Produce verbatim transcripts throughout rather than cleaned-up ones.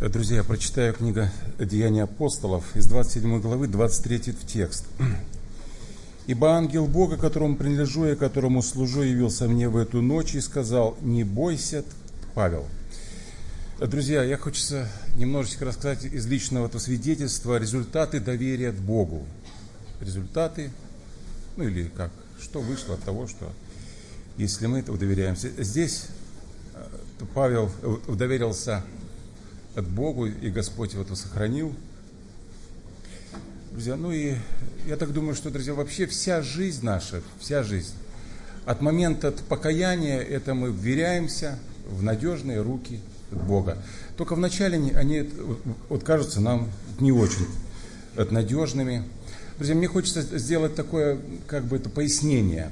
Друзья, я прочитаю книгу «Деяния апостолов» из двадцать седьмой главы, двадцать третий текст. «Ибо ангел Бога, которому принадлежу и которому служу, явился мне в эту ночь и сказал: не бойся, Павел». Друзья, я хочется немножечко рассказать из личного этого свидетельства результаты доверия к Богу. Результаты, ну или как, что вышло от того, что если мы этого доверяемся. Здесь Павел доверился от Богу, и Господь его это сохранил. Друзья, ну и я так думаю, что, друзья, вообще вся жизнь наша, вся жизнь, от момента покаяния, это мы вверяемся в надежные руки Бога. Только вначале они вот кажутся нам не очень надежными. Друзья, мне хочется сделать такое, как бы это пояснение.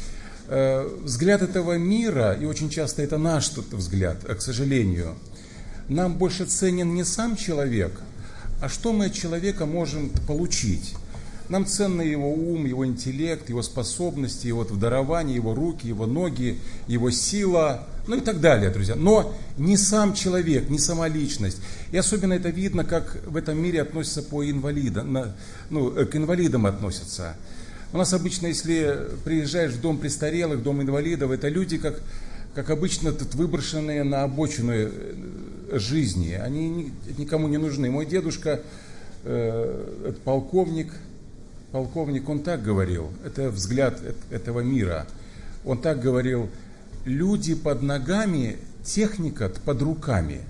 Взгляд этого мира, и очень часто это наш взгляд, к сожалению, нам больше ценен не сам человек, а что мы от человека можем получить. Нам ценны его ум, его интеллект, его способности, его дарование, его руки, его ноги, его сила, ну и так далее, друзья. Но не сам человек, не сама личность. И особенно это видно, как в этом мире относятся по инвалидам, ну, к инвалидам относятся. У нас обычно, если приезжаешь в дом престарелых, в дом инвалидов, это люди, как, как обычно, тут выброшенные на обочину жизни. Они никому не нужны. Мой дедушка, э, полковник, полковник, он так говорил, это взгляд этого мира. Он так говорил: люди под ногами, техника под руками.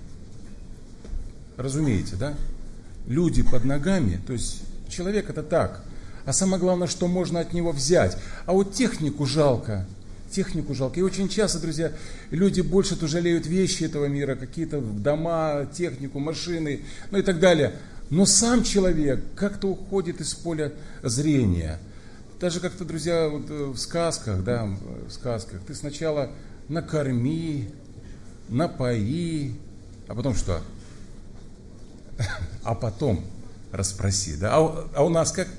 Разумеете, да? Люди под ногами, то есть человек это так. А самое главное, что можно от него взять. А вот технику жалко. Технику жалко. И очень часто, друзья, люди больше-то жалеют вещи этого мира, какие-то дома, технику, машины, ну и так далее. Но сам человек как-то уходит из поля зрения. Даже как-то, друзья, вот в сказках, да, в сказках, ты сначала накорми, напои, а потом что? А потом расспроси, да? А у нас как?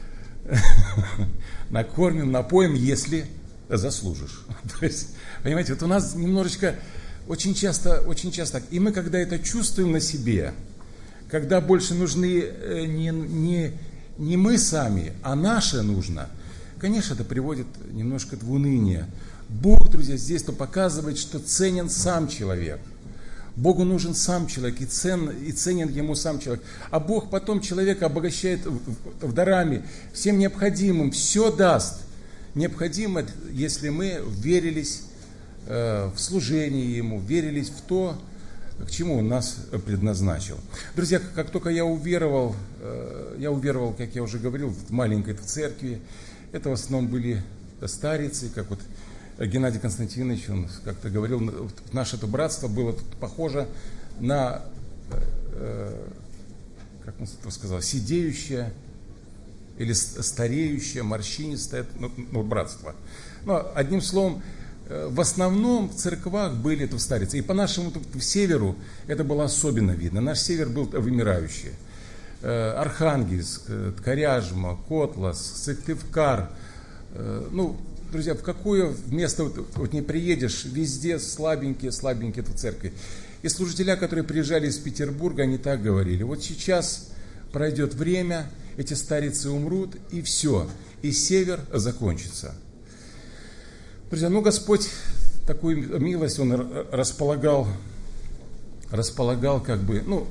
Накормим, напоим, если заслужишь. То есть, понимаете, вот у нас немножечко, очень часто, очень часто, и мы когда это чувствуем на себе, когда больше нужны не, не, не мы сами, а наше нужно, конечно, это приводит немножко в уныние. Бог, друзья, здесь-то показывает, что ценен сам человек. Богу нужен сам человек, и, цен, и ценен ему сам человек. А Бог потом человека обогащает в, в, в дарами, всем необходимым, все даст. Необходимо, если мы верились э, в служение Ему, верились в то, к чему Он нас предназначил. Друзья, как только я уверовал, э, я уверовал, как я уже говорил, в маленькой церкви, это в основном были старицы, как вот Геннадий Константинович, он как-то говорил, наше это братство было похоже на, э, как он это сказал, сидеющее, или стареющее, морщинистое, ну, ну, братство. Но, одним словом, в основном в церквах были это старицы. И по нашему северу это было особенно видно. Наш север был вымирающий. Архангельск, Ткаряжма, Котлас, Сыктывкар. Ну, друзья, в какое место вот не приедешь, везде слабенькие, слабенькие это церкви. И служителя, которые приезжали из Петербурга, они так говорили: вот сейчас пройдет время, эти старицы умрут, и все, и север закончится. Друзья, ну Господь такую милость, Он располагал, располагал как бы, ну,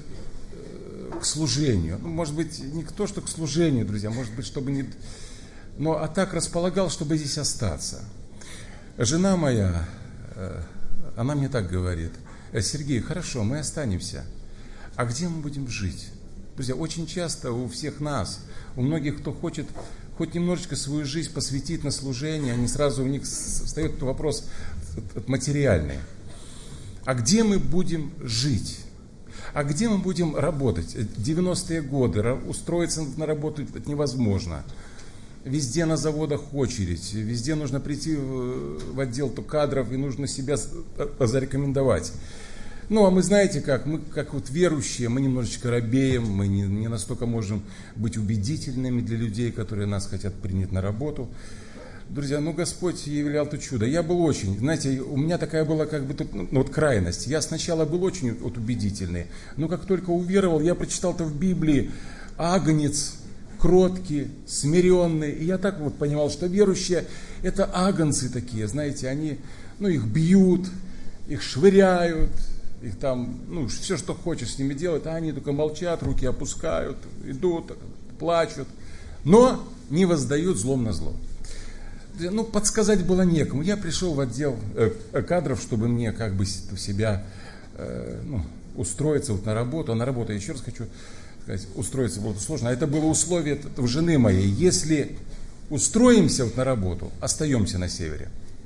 к служению. Ну, может быть, не то, что к служению, друзья, может быть, чтобы не... Но а так располагал, чтобы здесь остаться. Жена моя, она мне так говорит: Сергей, хорошо, мы останемся, а где мы будем жить? Друзья, очень часто у всех нас, у многих, кто хочет хоть немножечко свою жизнь посвятить на служение, они сразу, у них встает вопрос материальный. А где мы будем жить? А где мы будем работать? девяностые годы, устроиться на работу невозможно. Везде на заводах очередь, везде нужно прийти в отдел кадров и нужно себя зарекомендовать. Ну, а мы знаете как, мы как вот верующие, мы немножечко робеем, мы не, не настолько можем быть убедительными для людей, которые нас хотят принять на работу. Друзья, ну Господь являл то чудо. Я был очень, знаете, у меня такая была как бы тут, ну, вот крайность. Я сначала был очень вот, убедительный, но как только уверовал, я прочитал-то в Библии агнец, кроткий, смиренный. И я так вот понимал, что верующие это агнцы такие, знаете, они, ну их бьют, их швыряют, их там, ну все, что хочешь с ними делать, а они только молчат, руки опускают, идут, плачут, но не воздают злом на зло. Ну, подсказать было некому. Я пришел в отдел э, кадров, чтобы мне как бы себя э, ну, устроиться вот на работу. А на работу, я еще раз хочу сказать, устроиться было сложно. А это было условие у жены моей. Если устроимся вот на работу, остаемся на севере.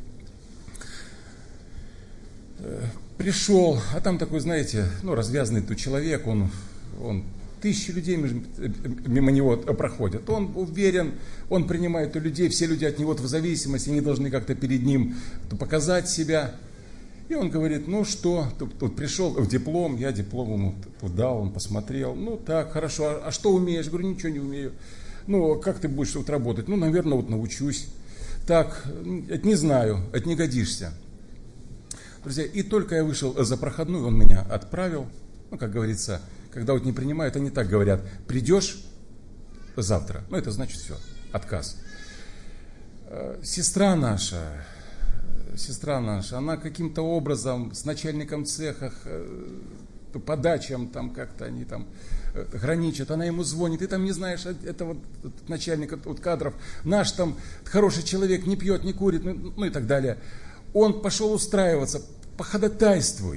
Э, пришел, а там такой, знаете, ну, развязанный тут человек, он... он Тысячи людей мимо него проходят. Он уверен, он принимает у людей, все люди от него в зависимости, они должны как-то перед ним показать себя. И он говорит, ну что, тут, тут пришел в диплом, я диплом ему дал, он посмотрел. Ну так, хорошо, а, а что умеешь? Говорю, ничего не умею. Ну, как ты будешь вот работать? Ну, наверное, вот научусь. Так, это не знаю, это не годишься. Друзья, и только я вышел за проходную, он меня отправил, ну, как говорится, когда вот не принимают, они так говорят, придешь завтра, ну это значит все, отказ. Сестра наша, сестра наша, она каким-то образом с начальником цеха, по дачам там как-то они там граничат, она ему звонит, ты там не знаешь, это вот начальник вот кадров, наш там хороший человек, не пьет, не курит, ну, ну и так далее. Он пошел устраиваться, походатайствуй.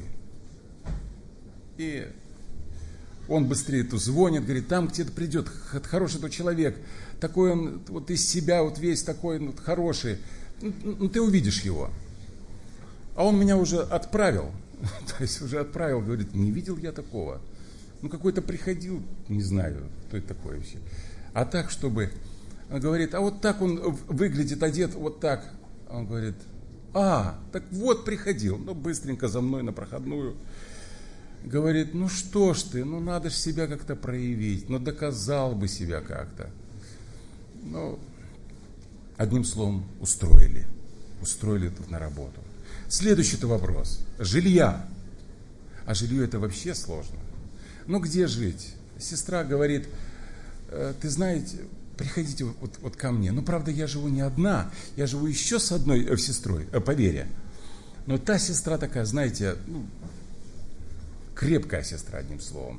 И он быстрее тут звонит, говорит, там где-то придет хороший тот человек, такой он вот из себя вот весь такой ну, хороший, ну ты увидишь его. А он меня уже отправил, то есть уже отправил, говорит, не видел я такого. Ну какой-то приходил, не знаю, кто это такое вообще. А так, чтобы, он говорит, а вот так он выглядит, одет вот так. Он говорит, а, так вот приходил, ну быстренько за мной на проходную. Говорит, ну что ж ты, ну надо же себя как-то проявить, ну доказал бы себя как-то. Ну, одним словом, устроили, устроили тут на работу. Следующий-то вопрос, жилья. А жилье это вообще сложно. Ну где жить? Сестра говорит, ты знаете, приходите вот, вот ко мне. Ну правда я живу не одна, я живу еще с одной э, сестрой, э, по вере. Но та сестра такая, знаете, ну, крепкая сестра, одним словом.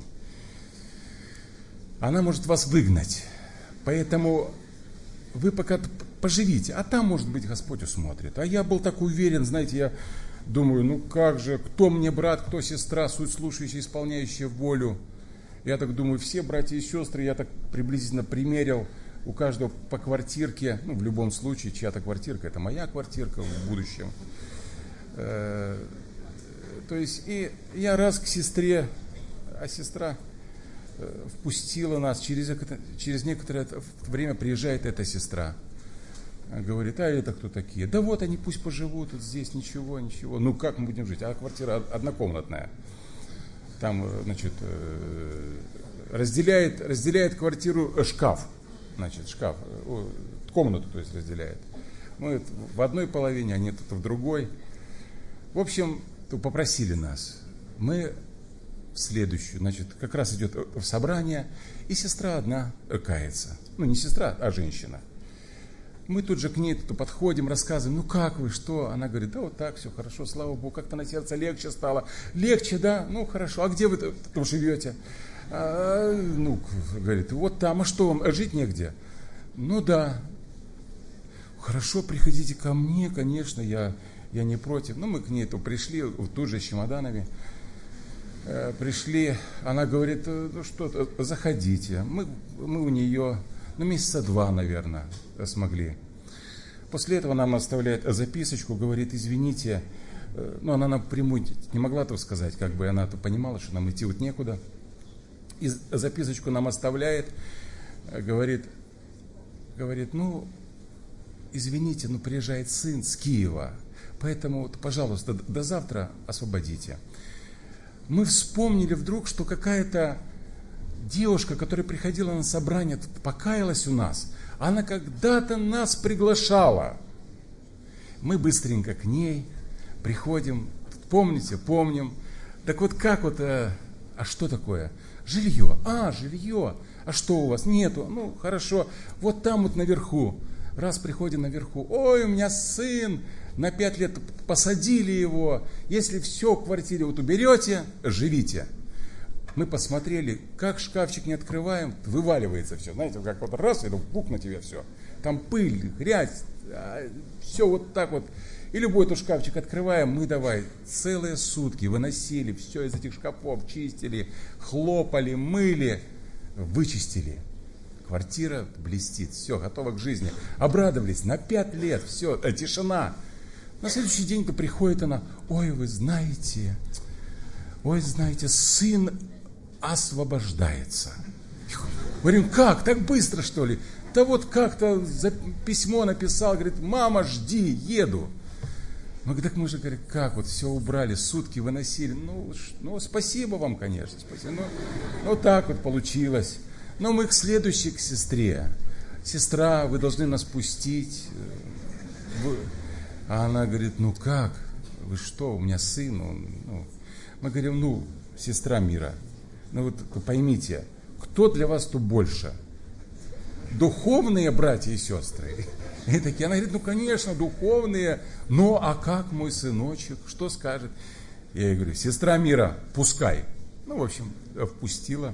Она может вас выгнать. Поэтому вы пока поживите, а там, может быть, Господь усмотрит. А я был так уверен, знаете, я думаю, ну как же, кто мне брат, кто сестра, суть слушающая, исполняющая волю. Я так думаю, все братья и сестры, я так приблизительно примерил, у каждого по квартирке, ну в любом случае, чья-то квартирка, это моя квартирка в будущем. То есть, и я раз к сестре, а сестра э, впустила нас, через, через некоторое время приезжает эта сестра. Говорит, а это кто такие? Да вот они пусть поживут, вот здесь ничего, ничего. Ну как мы будем жить? А квартира однокомнатная. Там, значит, э, разделяет, разделяет квартиру шкаф. Значит, шкаф, комнату, то есть, разделяет. Мы в одной половине, они тут в другой. В общем, то попросили нас. Мы в следующую, значит, как раз идет в собрание, и сестра одна кается. Ну, не сестра, а женщина. Мы тут же к ней тут подходим, рассказываем, ну как вы, что? Она говорит, да вот так, все хорошо, слава Богу, как-то на сердце легче стало. Легче, да? Ну хорошо, а где вы там живете? А, ну, говорит, вот там, а что вам, жить негде? Ну да. Хорошо, приходите ко мне, конечно, я... Я не против. Ну, мы к ней то пришли, тут же с чемоданами. Э, пришли, она говорит, ну что, заходите. Мы, мы у нее, ну, месяца два, наверное, смогли. После этого нам оставляет записочку, говорит, извините. Э, ну, она напрямую не могла этого сказать, как бы она понимала, что нам идти вот некуда. И записочку нам оставляет, говорит, говорит, ну, извините, но приезжает сын с Киева. Поэтому, пожалуйста, до завтра освободите. Мы вспомнили вдруг, что какая-то девушка, которая приходила на собрание, покаялась у нас. Она когда-то нас приглашала. Мы быстренько к ней приходим. Помните? Помним. Так вот как вот, а, а что такое? Жилье. А, жилье. А что у вас? Нету. Ну, хорошо. Вот там вот наверху. Раз приходим наверху. Ой, у меня сын. На пять лет посадили его. Если все в квартире вот уберете, живите. Мы посмотрели, как шкафчик не открываем, вываливается все. Знаете, как вот раз, и бук на тебе все. Там пыль, грязь, все вот так вот. И любой этот шкафчик открываем, мы давай целые сутки выносили все из этих шкафов, чистили, хлопали, мыли, вычистили. Квартира блестит, все, готова к жизни. Обрадовались, на пять лет, все, э, тишина. На следующий день-то приходит она, ой, вы знаете, ой, знаете, сын освобождается. Говорим, как, так быстро что ли? Да вот как-то за письмо написал, говорит, мама, жди, еду. Мы говорим, так мы же, говорит, как вот все убрали, сутки выносили. Ну, ну спасибо вам, конечно, спасибо. Ну, ну так вот получилось. Но мы к следующей, к сестре. Сестра, вы должны нас пустить. Вы... А она говорит, ну как? Вы что, у меня сын. Он, ну... Мы говорим, ну, сестра мира, ну вот поймите, кто для вас тут больше? Духовные братья и сестры? И такие, она говорит, ну конечно, духовные, но а как мой сыночек, что скажет? Я ей говорю, сестра мира, пускай. Ну, в общем, впустила.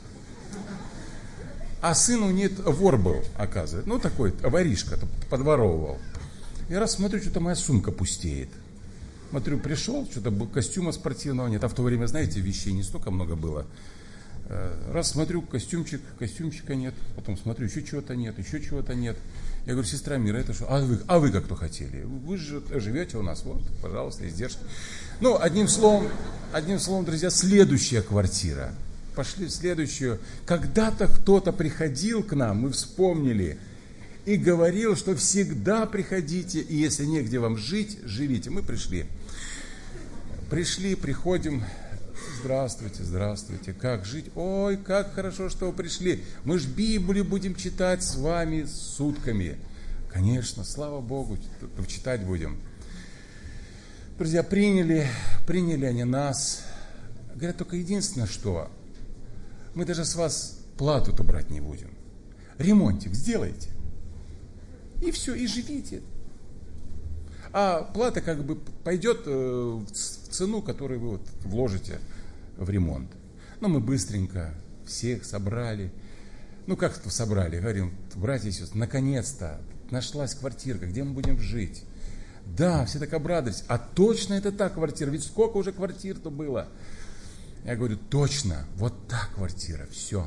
А сын у нее вор был, оказывается. Ну, такой воришка, подворовывал. Я раз смотрю, что-то моя сумка пустеет. Смотрю, пришел, что-то костюма спортивного нет. А в то время, знаете, вещей не столько много было. Раз смотрю, костюмчик, костюмчика нет. Потом смотрю, еще чего-то нет, еще чего-то нет. Я говорю, сестра мира, это что? А вы, а вы как кто хотели? Вы же живете у нас, вот, пожалуйста, издержки. Ну, одним словом, одним словом, друзья, следующая квартира. Пошли в следующую. Когда-то кто-то приходил к нам, мы вспомнили, и говорил, что всегда приходите, и если негде вам жить, живите. Мы пришли. Пришли, приходим. Здравствуйте, здравствуйте. Как жить? Ой, как хорошо, что вы пришли. Мы ж Библию будем читать с вами сутками. Конечно, слава Богу, читать будем. Друзья, приняли, приняли они нас. Говорят, только единственное, что мы даже с вас плату-то брать не будем. Ремонтик сделайте. И все, и живите. А плата как бы пойдет в цену, которую вы вот вложите в ремонт. Но мы быстренько всех собрали. Ну как собрали? Говорим, братья и сестры, наконец-то нашлась квартирка, где мы будем жить. Да, все так обрадовались. А точно это та квартира? Ведь сколько уже квартир-то было? Я говорю, точно, вот та квартира, все.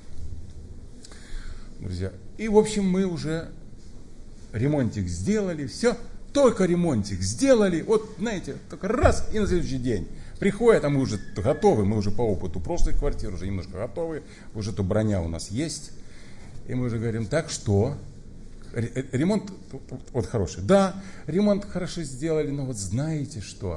Друзья, и в общем мы уже ремонтик сделали, все, только ремонтик сделали, вот знаете, только раз и на следующий день. Приходят, а мы уже готовы, мы уже по опыту прошлых квартир уже немножко готовы, уже то броня у нас есть. И мы уже говорим, так что, ремонт вот хороший. Да, ремонт хорошо сделали, но вот знаете что,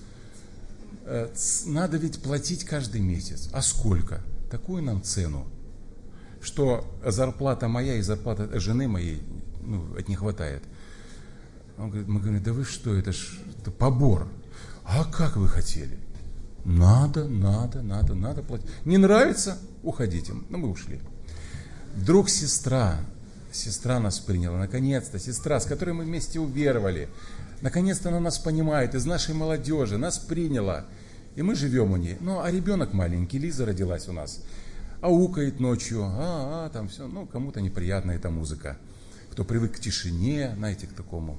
надо ведь платить каждый месяц. А сколько? Такую нам цену, что зарплата моя и зарплата жены моей, ну, от не хватает. Он говорит, мы говорим, да вы что, это ж это побор. А как вы хотели? Надо, надо, надо, надо платить. Не нравится? Уходите. Ну, мы ушли. Вдруг сестра, сестра нас приняла, наконец-то, сестра, с которой мы вместе уверовали. Наконец-то она нас понимает, из нашей молодежи, нас приняла. И мы живем у ней. Ну, а ребенок маленький, Лиза родилась у нас. Аукает ночью, а, а, там все, ну, кому-то неприятна эта музыка. Кто привык к тишине, знаете, к такому.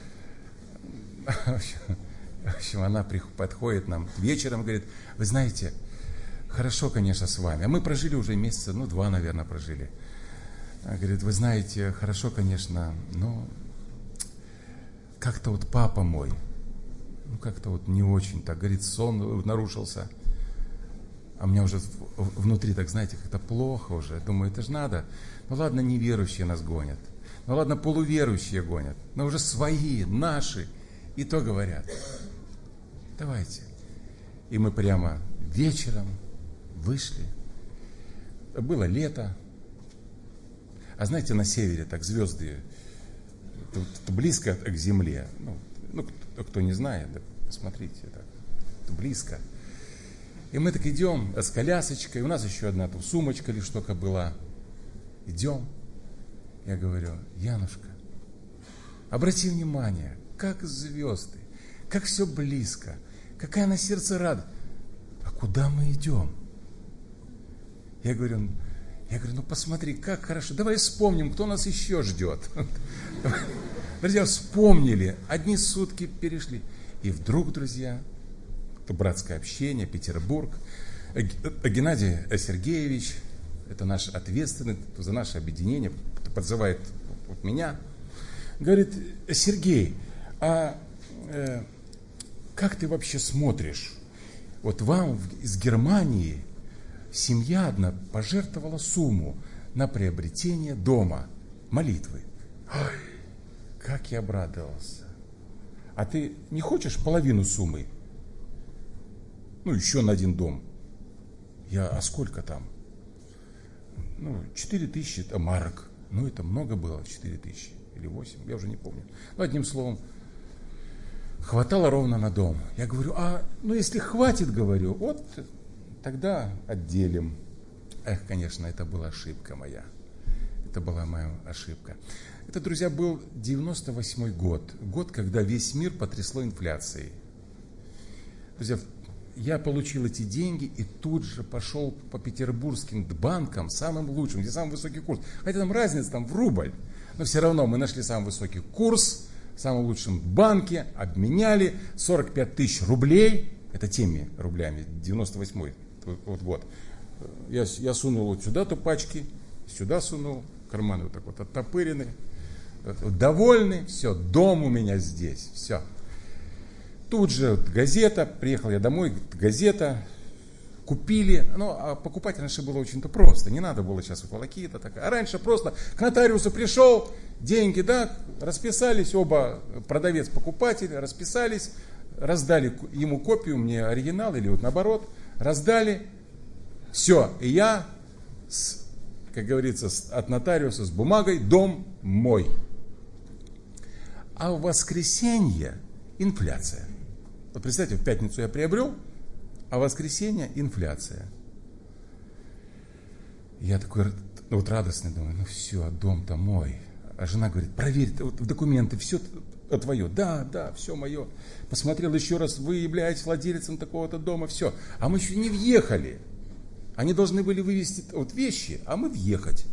В общем, она подходит нам вечером и говорит, вы знаете, хорошо, конечно, с вами. А мы прожили уже месяца, ну, два, наверное, прожили. Она говорит, вы знаете, хорошо, конечно, но как-то вот папа мой, ну, как-то вот не очень, так, говорит, сон нарушился. А у меня уже внутри, так, знаете, как-то плохо уже. Думаю, это же надо. Ну, ладно, неверующие нас гонят. Ну, ладно, полуверующие гонят. Но уже свои, наши. И то говорят. Давайте. И мы прямо вечером вышли. Было лето. А знаете, на севере так звезды тут, тут близко к земле. Ну, ну кто, кто не знает, да, посмотрите, так, тут близко. И мы так идем с колясочкой, у нас еще одна там сумочка лишь только была. Идем. Я говорю: Янушка, обрати внимание, как звезды, как все близко, какая на сердце радость. А куда мы идем? Я говорю, я говорю, ну посмотри, как хорошо. Давай вспомним, кто нас еще ждет. Друзья, вспомнили. Одни сутки перешли. И вдруг, друзья, это братское общение, Петербург. Геннадий Сергеевич, это наш ответственный за наше объединение, подзывает вот меня. Говорит: Сергей, а э, как ты вообще смотришь? Вот вам из Германии семья одна пожертвовала сумму на приобретение дома, молитвы. Ой, как я обрадовался. А ты не хочешь половину суммы? Ну, еще на один дом. Я, а сколько там? Ну, четыре тысячи марок. Ну, это много было, четыре тысячи или восемь, я уже не помню. Ну, одним словом, хватало ровно на дом. Я говорю: а, ну, если хватит, говорю, вот тогда отделим. Эх, конечно, это была ошибка моя. Это была моя ошибка. Это, друзья, был девяносто восьмой год. Год, когда весь мир потрясло инфляцией. Друзья, я получил эти деньги и тут же пошел по петербургским банкам, самым лучшим, где самый высокий курс. Хотя там разница там в рубль. Но все равно мы нашли самый высокий курс в самом лучшем банке, обменяли сорок пять тысяч рублей. Это теми рублями, девяносто восьмой вот год. Я, я сунул вот сюда-то пачки, сюда сунул, карманы вот так вот оттопырены. Довольный, все, дом у меня здесь, все. Тут же газета, приехал я домой, газета, купили. Ну, а покупать раньше было очень-то просто, не надо было сейчас волокита такая. А раньше просто к нотариусу пришел, деньги, да, расписались, оба, продавец-покупатель, расписались, раздали ему копию, мне оригинал, или вот наоборот, раздали. Все, и я, с, как говорится, с, от нотариуса с бумагой, дом мой. А в воскресенье инфляция. Вот представьте, в пятницу я приобрел, а в воскресенье инфляция. Я такой вот радостный, думаю, ну все, дом-то мой. А жена говорит: проверь вот документы, все твое. Да, да, все мое. Посмотрел еще раз, вы являетесь владельцем такого-то дома, все. А мы еще не въехали. Они должны были вывезти вот вещи, а мы въехать.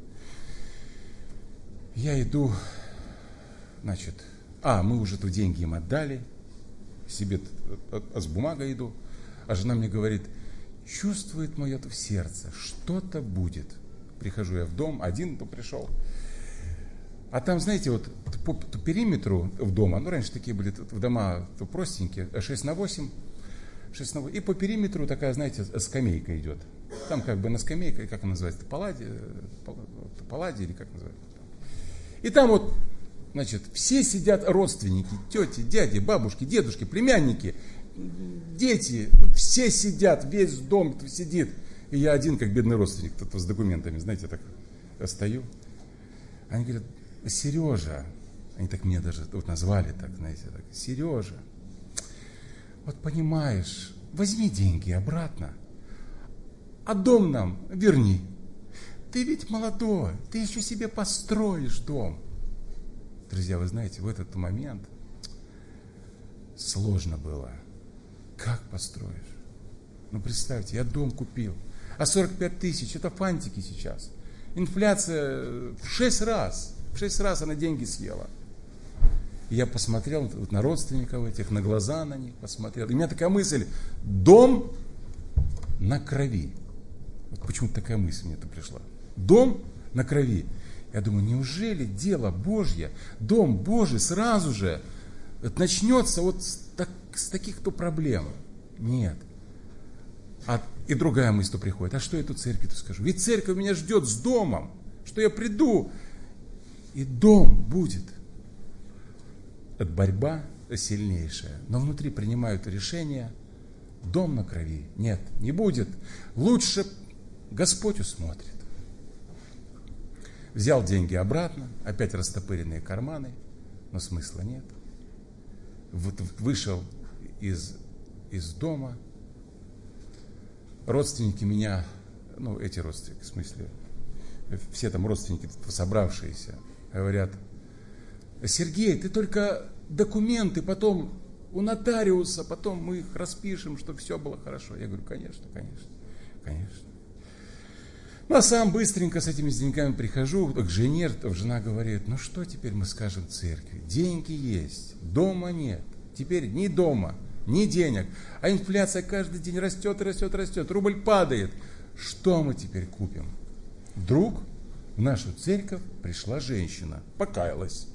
Я иду, значит, а, мы уже тут деньги им отдали, себе а с бумагой иду, а жена мне говорит: чувствует мое в сердце, что-то будет. Прихожу я в дом, один то пришел. А там, знаете, вот по, по периметру в дома, ну, раньше такие были в дома простенькие, шесть на восемь, шесть на восемь, и по периметру такая, знаете, скамейка идет. Там как бы на скамейке, как она называется, паллади, паллади или как называется. И там вот, значит, все сидят родственники, тети, дяди, бабушки, дедушки, племянники, дети, ну, все сидят, весь дом сидит. И я один, как бедный родственник, тут с документами, знаете, так стою. Они говорят: Сережа, они так меня даже вот назвали, так, знаете, так, Сережа, вот понимаешь, возьми деньги обратно, а дом нам верни. Ты ведь молодой, ты еще себе построишь дом. Друзья, вы знаете, в этот момент сложно было. Как построишь? Ну, представьте, я дом купил, а сорок пять тысяч, это фантики сейчас. Инфляция в шесть раз, в шесть раз она деньги съела. И я посмотрел вот на родственников этих, на глаза на них посмотрел. И у меня такая мысль: дом на крови. Вот почему-то такая мысль мне-то пришла. Дом на крови. Я думаю, неужели дело Божье, дом Божий сразу же начнется вот с, так, с таких-то проблем? Нет. А, и другая мысль приходит: а что я тут церкви-то скажу? Ведь церковь меня ждет с домом, что я приду, и дом будет. Это борьба сильнейшая. Но внутри принимают решение: дом на крови. Нет, не будет. Лучше Господь усмотрит. Взял деньги обратно, опять растопыренные карманы, но смысла нет. Вот вышел из, из дома, родственники меня, ну эти родственники, в смысле, все там родственники собравшиеся, говорят: Сергей, ты только документы потом у нотариуса, потом мы их распишем, чтобы все было хорошо. Я говорю: конечно, конечно, конечно. Ну, а сам быстренько с этими деньгами прихожу к жене, жена говорит: ну что теперь мы скажем церкви? Деньги есть, дома нет. Теперь ни дома, ни денег. А инфляция каждый день растет, растет, растет. Рубль падает. Что мы теперь купим? Вдруг в нашу церковь пришла женщина, покаялась.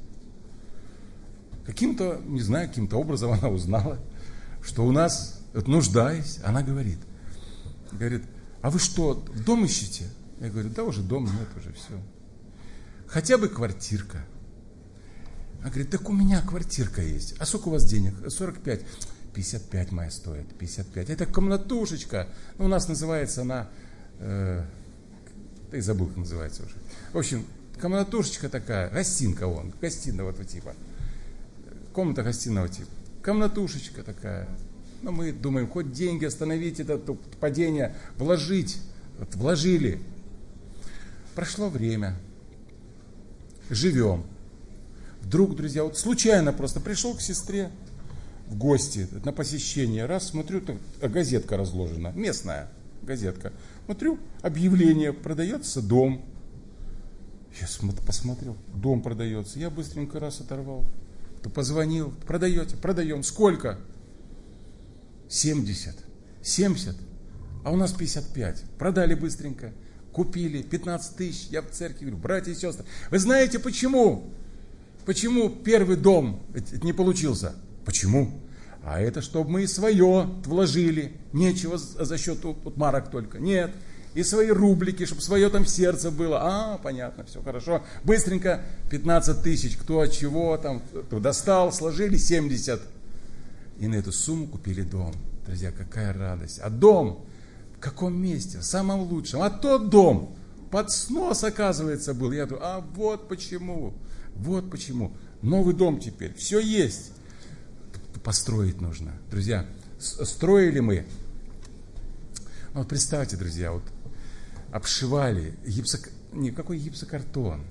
Каким-то, не знаю, каким-то образом она узнала, что у нас, нуждаясь, она говорит, говорит: а вы что, дом ищете? Я говорю: да уже дома нет, уже все. Хотя бы квартирка. Она говорит: так у меня квартирка есть. А сколько у вас денег? сорок пять. пятьдесят пять моя стоит. пятьдесят пять. Это комнатушечка. Ну, у нас называется она... Э, да и забыл, как называется уже. В общем, комнатушечка такая. Гостинка вон. Гостиного типа. Комната гостиного типа. Комнатушечка такая. Ну, мы думаем, хоть деньги остановить это падение, вложить. Вот, вложили. Прошло время. Живем. Вдруг, друзья, вот случайно просто пришел к сестре в гости на посещение. Раз, смотрю, так, газетка разложена, местная газетка. Смотрю, объявление: продается дом. Я смотр, посмотрел, дом продается. Я быстренько раз оторвал. То позвонил: продаете? Продаем. Сколько? семьдесят. семьдесят. А у нас пятьдесят пять. Продали быстренько. Купили пятнадцать тысяч. Я в церкви говорю: братья и сестры, вы знаете почему? Почему первый дом не получился? Почему? А это чтобы мы и свое вложили. Нечего за счет вот марок только. Нет. И свои рублики, чтобы свое там сердце было. А, понятно, все хорошо. Быстренько пятнадцать тысяч. Кто от чего там достал, сложили семьдесят. И на эту сумму купили дом. Друзья, какая радость. А дом в каком месте? В самом лучшем. А тот дом под снос, оказывается, был. Я думаю: а вот почему. Вот почему. Новый дом теперь. Все есть. Построить нужно. Друзья, строили мы. Вот представьте, друзья, вот обшивали гипсок... Никакой гипсокартон.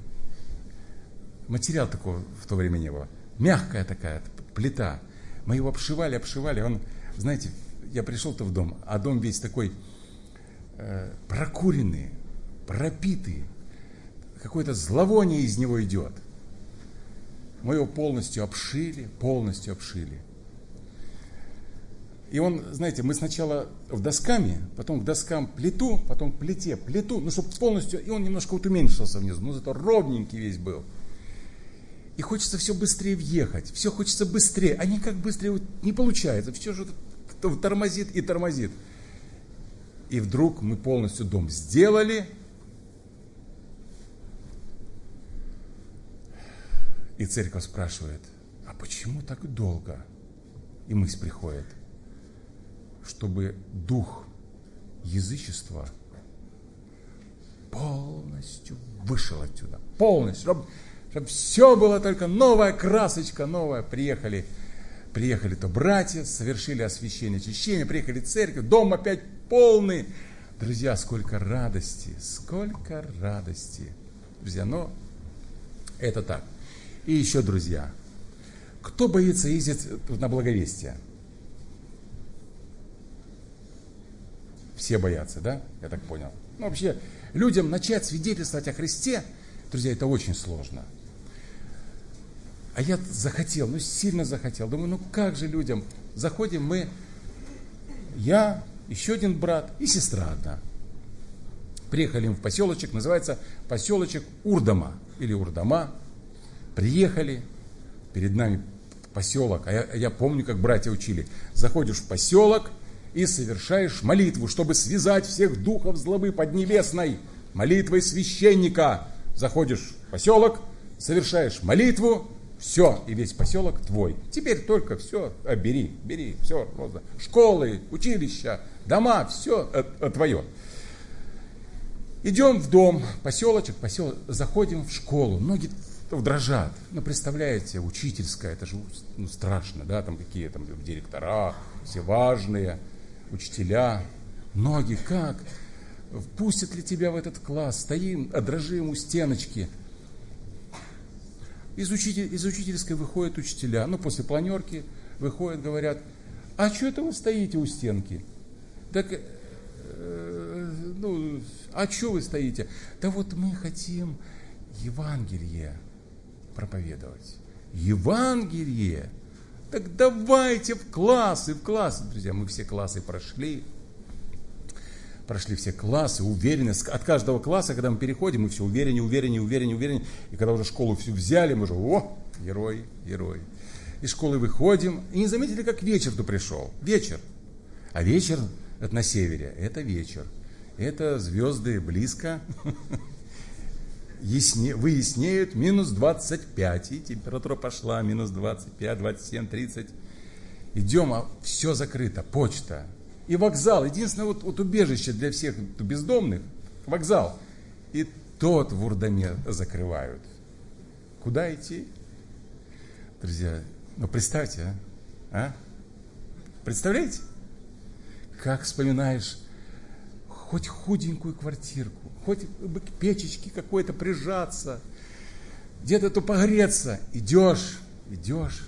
Материал такого в то время не было. Мягкая такая плита. Мы его обшивали, обшивали. Он, знаете, я пришел-то в дом, а дом весь такой э, прокуренный, пропитый. Какое-то зловоние из него идет. Мы его полностью обшили, полностью обшили. И он, знаете, мы сначала в досками, потом к доскам плиту, потом к плите плиту, ну, чтобы полностью, и он немножко вот уменьшился внизу, но зато ровненький весь был. И хочется все быстрее въехать, все хочется быстрее, а никак быстрее вот не получается, все же тормозит и тормозит. И вдруг мы полностью дом сделали, и церковь спрашивает: а почему так долго? И мысль приходит: чтобы дух язычества полностью вышел отсюда. Полностью. Чтобы, чтобы все было только новая красочка, новая. Приехали, приехали-то братья, совершили освящение, очищение, приехали в церковь, дом опять полный. Друзья, сколько радости, сколько радости. Друзья, но это так. И еще, друзья, кто боится ездить на благовестие? Все боятся, да? Я так понял. Ну, вообще, людям начать свидетельствовать о Христе, друзья, это очень сложно. А я захотел, ну, сильно захотел. Думаю, ну, как же людям? Заходим мы, я, еще один брат и сестра одна. Приехали мы в поселочек, называется поселочек Урдама или Урдама. Приехали, перед нами поселок, а я, я помню, как братья учили. Заходишь в поселок и совершаешь молитву, чтобы связать всех духов злобы поднебесной молитвой священника. Заходишь в поселок, совершаешь молитву, все, и весь поселок твой. Теперь только все, а, бери, бери, все, просто. Школы, училища, дома, все а, а, твое. Идем в дом, поселочек, поселок, заходим в школу, ноги дрожат. Ну, представляете, учительская, это же ну, страшно, да, там какие там директора, все важные, учителя. Ноги как? Впустят ли тебя в этот класс? Стоим, а дрожим у стеночки. Из, учитель, из учительской выходят учителя, ну, после планерки выходят, говорят, а что это вы стоите у стенки? Так, э, ну, а что вы стоите? Да вот мы хотим Евангелие проповедовать. Евангелие? Так давайте в классы, в классы. Друзья, мы все классы прошли. Прошли все классы, уверены. От каждого класса, когда мы переходим, мы все увереннее, увереннее, увереннее, увереннее. И когда уже школу всю взяли, мы уже, о, герой, герой. Из школы выходим. И не заметили, как вечер-то пришел. Вечер. А вечер, это на севере, это вечер. Это звезды близко. Ясне, выясняют минус двадцать пять. И температура пошла, минус двадцать пять, двадцать семь, тридцать. Идем, а все закрыто, почта. И вокзал, единственное вот, вот убежище для всех бездомных, вокзал. И тот в Урдаме закрывают. Куда идти? Друзья, ну представьте, а? а? Представляете? Как вспоминаешь хоть худенькую квартирку, хоть бы к печечке какой-то прижаться, где-то то погреться. Идешь, идешь.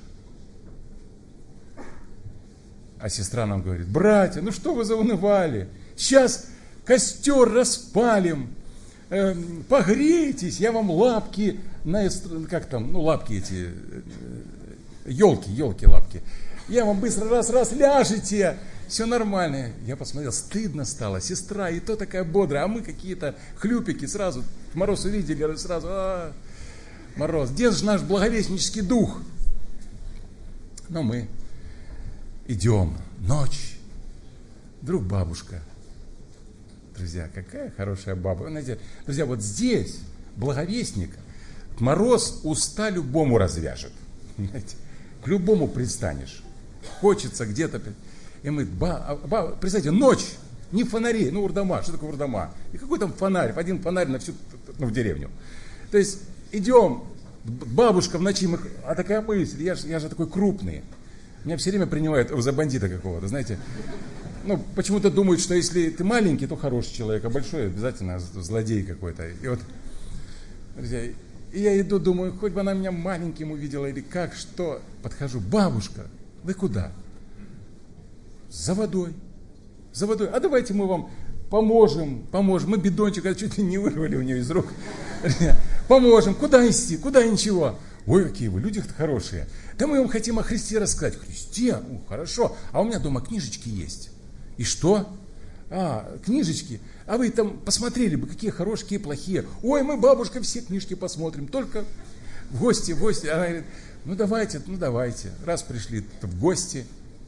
А сестра нам говорит, братья, ну что вы заунывали? Сейчас костер распалим, э, погрейтесь, я вам лапки, на, как там, ну лапки эти, э, елки, елки лапки. Я вам быстро раз-раз ляжете, все нормально. Я посмотрел, стыдно стало, сестра и то такая бодрая, а мы какие-то хлюпики сразу, Мороз увидели, сразу, а, Мороз, где же наш благовестнический дух? Но мы идем, ночь, вдруг бабушка. Друзья, какая хорошая баба. Знаете, друзья, вот здесь благовестник, Мороз уста любому развяжет. Знаете, к любому пристанешь. Хочется где-то. И мы, ба, ба, представьте, ночь, не фонарей, ну Урдама, что такое Урдама? И какой там фонарь? Один фонарь на всю ну, в деревню. То есть идем, бабушка в ночи, мы, а такая мысль, я же, я же такой крупный. Меня все время принимают за бандита какого-то, знаете. Ну, почему-то думают, что если ты маленький, то хороший человек, а большой обязательно злодей какой-то. И вот, друзья, и я иду, думаю, хоть бы она меня маленьким увидела, или как, что. Подхожу, бабушка, вы куда? За водой. За водой. А давайте мы вам поможем, поможем. Мы бидончик а чуть ли не вырвали у нее из рук. Поможем. Куда нести? Куда ничего? Ой, какие вы, люди-то хорошие. Да мы вам хотим о Христе рассказать. Христе? Ну, хорошо. А у меня дома книжечки есть. И что? А, книжечки. А вы там посмотрели бы, какие хорошие, какие плохие. Ой, мы, бабушка, все книжки посмотрим. Только в гости, в гости. Она говорит, ну давайте, ну давайте. Раз пришли в гости.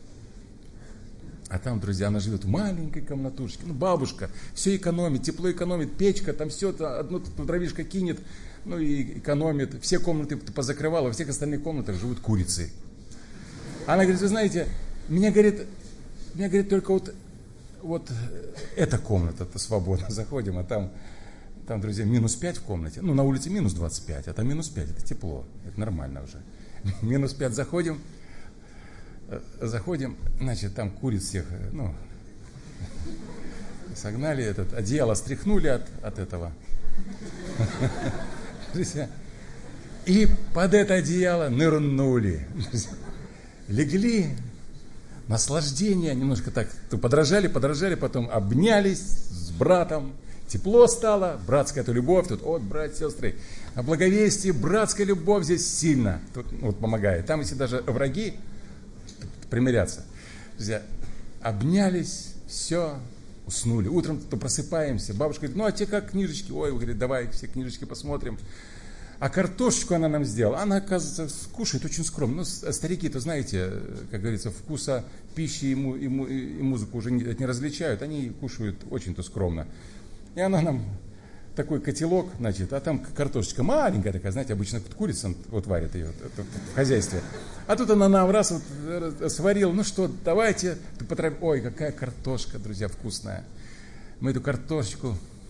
А там, друзья, она живет в маленькой комнатушке. Ну, бабушка все экономит, тепло экономит, печка, там все, одну дровишко кинет, ну и экономит. Все комнаты позакрывала, во всех остальных комнатах живут курицы. Она говорит, вы знаете, меня, говорит, меня, говорит, только вот, вот эта комната-то свободна. Заходим, а там, там, друзья, минус пять в комнате. Ну, на улице минус двадцать пять, а там минус пять, это тепло, это нормально уже. Минус пять заходим. Заходим, значит, там куриц всех, ну, согнали, этот, одеяло стряхнули от, от этого. И под это одеяло нырнули. Легли, наслаждение, немножко так подражали, подражали, потом обнялись с братом. Тепло стало, братская эта любовь, тут, вот, братья, сестры. А благовестие, братская любовь здесь сильно тут, вот, помогает. Там, если даже враги, примиряться. Друзья, обнялись, все, уснули. Утром то просыпаемся. Бабушка говорит, ну а те как книжечки? Ой, говорит, давай все книжечки посмотрим. А картошечку она нам сделала. Она, оказывается, кушает очень скромно. Ну, старики-то, знаете, как говорится, вкуса пищи и, му, и, му, и музыку уже не, не различают. Они кушают очень-то скромно. И она нам такой котелок, значит, а там картошечка маленькая такая, знаете, обычно курица вот варит ее вот, в хозяйстве. А тут она нам раз вот сварила, ну что, давайте, ой, какая картошка, друзья, вкусная. Мы эту картошечку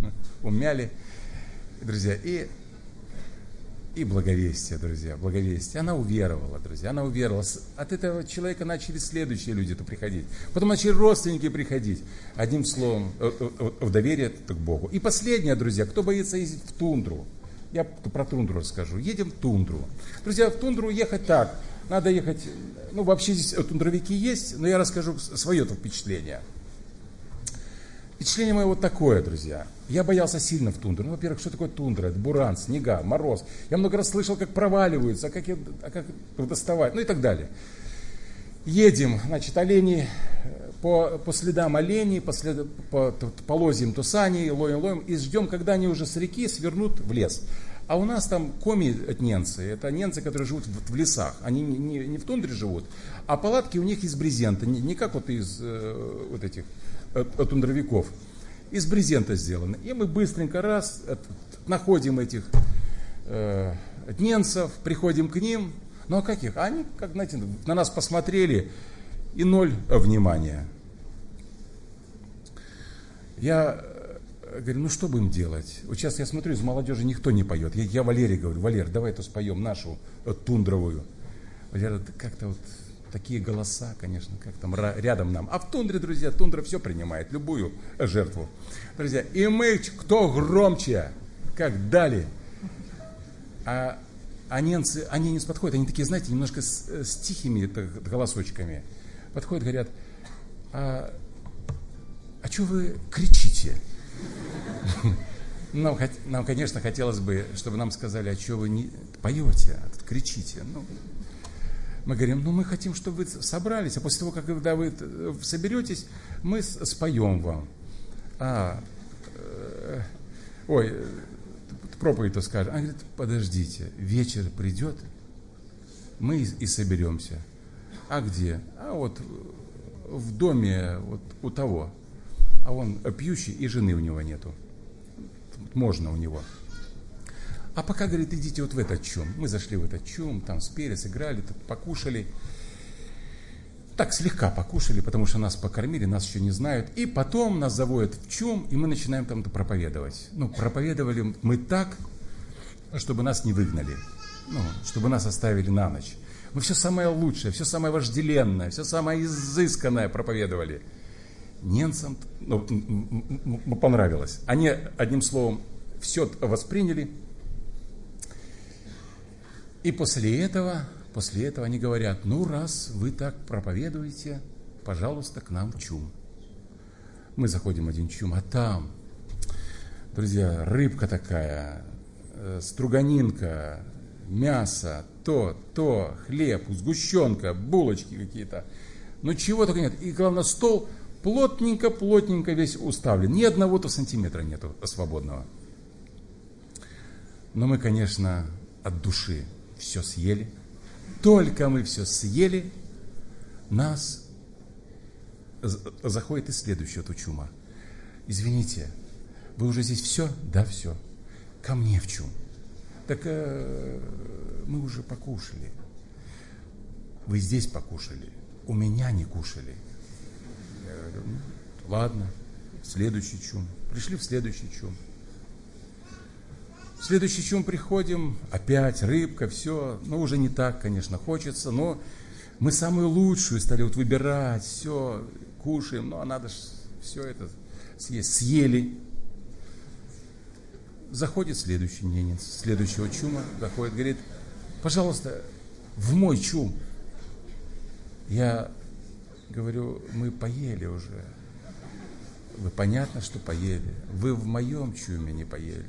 умяли, друзья, и, и благовестие, друзья, благовестие. Она уверовала, друзья, она уверовала. От этого человека начали следующие люди-то приходить. Потом начали родственники приходить. Одним словом, в доверие к Богу. И последнее, друзья, кто боится ездить в тундру? Я про тундру расскажу. Едем в тундру. Друзья, в тундру ехать так. Надо ехать, ну вообще здесь тундровики есть, но я расскажу свое-то впечатление. Впечатление мое вот такое, друзья. Я боялся сильно в тундру. Ну, во-первых, что такое тундра? Это буран, снега, мороз. Я много раз слышал, как проваливаются, а как, я, а как доставать, ну и так далее. Едем, значит, олени, по, по следам оленей, по, след, по, по лозьям тусани, лоем, лоем, и ждем, когда они уже с реки свернут в лес. А у нас там коми ненцы, это ненцы, которые живут в, в лесах. Они не, не, не в тундре живут, а палатки у них из брезента, не, не как вот из э, вот этих э, тундровиков. Из брезента сделаны. И мы быстренько раз э, находим этих э, ненцев, приходим к ним. Ну а как их? Они, как, знаете, на нас посмотрели и ноль внимания. Я говорю, ну что будем делать? Вот сейчас я смотрю, из молодежи никто не поет. Я, я Валере говорю, Валер, давай-то споем нашу вот, тундровую. Валера, как-то вот такие голоса, конечно, как там рядом нам. А в тундре, друзья, тундра все принимает, любую жертву. Друзья, и мы, кто громче, как дали. А, а ненцы, они не подходят, они такие, знаете, немножко с, с тихими голосочками. Подходят, говорят, а, а что вы кричите? Нам, нам, конечно, хотелось бы, чтобы нам сказали, а что вы не поете, а тут кричите. Ну, мы говорим, ну мы хотим, чтобы вы собрались, а после того, как, когда вы соберетесь, мы споем вам. А, э, ой, проповедь-то скажет. Она говорит, подождите, вечер придет, мы и, и соберемся. А где? А вот в доме вот у того. А он пьющий, и жены у него нету. Можно у него. А пока, говорит, идите вот в этот чум. Мы зашли в этот чум, там спели, сыграли, покушали. Так, слегка покушали, потому что нас покормили, нас еще не знают. И потом нас заводят в чум, и мы начинаем там проповедовать. Ну, проповедовали мы так, чтобы нас не выгнали. Ну, чтобы нас оставили на ночь. Мы все самое лучшее, все самое вожделенное, все самое изысканное проповедовали. Немцам ну, понравилось. Они, одним словом, все восприняли. И после этого, после этого они говорят, ну, раз вы так проповедуете, пожалуйста, к нам в чум. Мы заходим в один чум, а там, друзья, рыбка такая, струганинка, мясо, то, то, хлеб, сгущенка, булочки какие-то. Ну, чего только нет. И, главное, стол плотненько-плотненько весь уставлен. Ни одного-то сантиметра нету свободного. Но мы, конечно, от души все съели. Только мы все съели, нас заходит и следующая тучума. Извините, вы уже здесь все? Да, все. Ко мне в чум. Так э, мы уже покушали. Вы здесь покушали. У меня не кушали. Я говорю, ну, ладно, следующий чум. Пришли в следующий чум. В следующий чум приходим, опять рыбка, все. Ну, уже не так, конечно, хочется, но мы самую лучшую стали вот выбирать, все, кушаем. Ну, а надо же все это съесть. Съели. Заходит следующий ненец, следующего чума, заходит, говорит, пожалуйста, в мой чум. Я говорю, мы поели уже. Вы понятно, что поели. Вы в моем чуме не поели.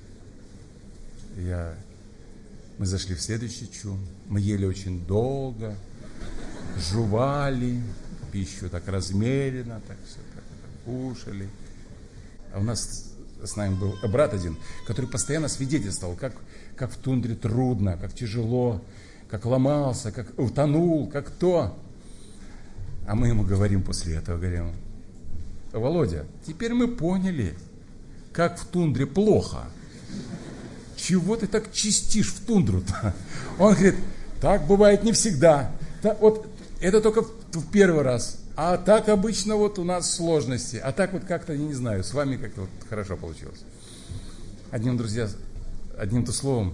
Я... Мы зашли в следующий чум. Мы ели очень долго, жевали, пищу так размеренно, так все так, так, кушали. А у нас с нами был брат один, который постоянно свидетельствовал, как, как в тундре трудно, как тяжело, как ломался, как утонул, как то. А мы ему говорим после этого, говорим, Володя, теперь мы поняли, как в тундре плохо. Чего ты так чистишь в тундру-то? Он говорит, так бывает не всегда. Так, вот это только в, в первый раз. А так обычно вот у нас сложности. А так вот как-то, я не знаю, с вами как-то вот хорошо получилось. Одним, друзья, одним-то словом,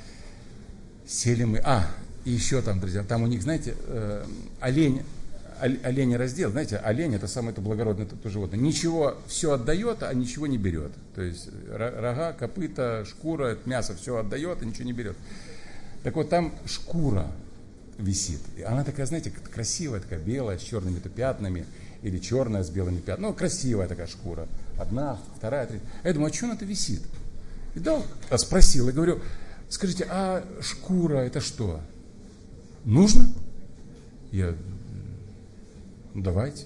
сели мы... А, и еще там, друзья, там у них, знаете, э, олень, олень раздел, знаете, олень это самое это благородное это, это животное. Ничего, все отдает, а ничего не берет. То есть рога, копыта, шкура, мясо все отдает, а ничего не берет. Так вот там шкура висит. И она такая, знаете, красивая, такая белая, с черными-то пятнами, или черная с белыми пятнами. Ну, красивая такая шкура. Одна, вторая, третья. А я думаю, а что она-то висит? И дал, спросил, и говорю, скажите, а шкура это что? Нужно? Я, ну, давайте.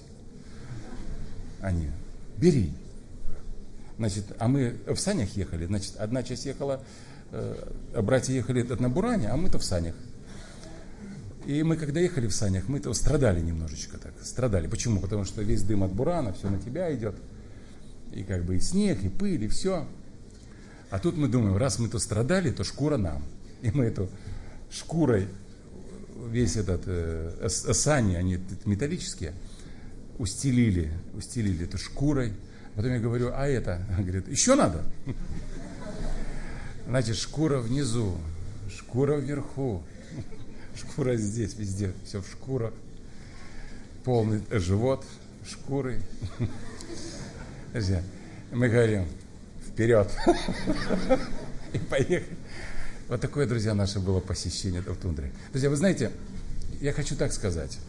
Они, бери. Значит, а мы в санях ехали, значит, одна часть ехала, э, братья ехали на буране, а мы-то в санях. И мы, когда ехали в санях, мы-то страдали немножечко так, страдали. Почему? Потому что весь дым от бурана, все на тебя идет. И как бы и снег, и пыль, и все. А тут мы думаем, раз мы-то страдали, то шкура нам. И мы эту шкурой, весь этот, э, сани, они металлические, устелили, устелили эту шкурой. Потом я говорю, а это? Он говорит, еще надо? Значит, шкура внизу, шкура вверху, шкура здесь, везде, все в шкурах. Полный живот шкурой. Друзья, мы говорим, вперед. И поехали. Вот такое, друзья, наше было посещение в тундре. Друзья, вы знаете, я хочу так сказать.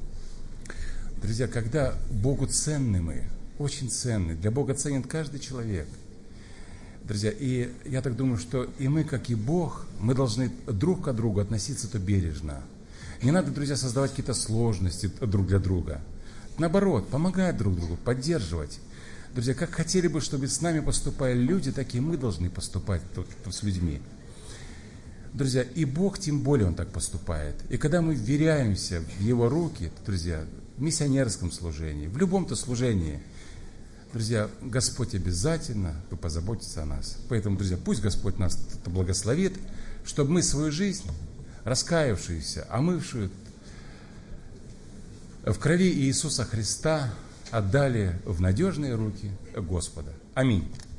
Друзья, когда Богу ценны мы, очень ценны, для Бога ценен каждый человек. Друзья, и я так думаю, что и мы, как и Бог, мы должны друг к другу относиться-то бережно. Не надо, друзья, создавать какие-то сложности друг для друга. Наоборот, помогать друг другу, поддерживать. Друзья, как хотели бы, чтобы с нами поступали люди, так и мы должны поступать с людьми. Друзья, и Бог тем более Он так поступает. И когда мы вверяемся в Его руки, друзья, в миссионерском служении, в любом-то служении, друзья, Господь обязательно позаботится о нас. Поэтому, друзья, пусть Господь нас благословит, чтобы мы свою жизнь, раскаявшуюся, омывшую в крови Иисуса Христа, отдали в надежные руки Господа. Аминь.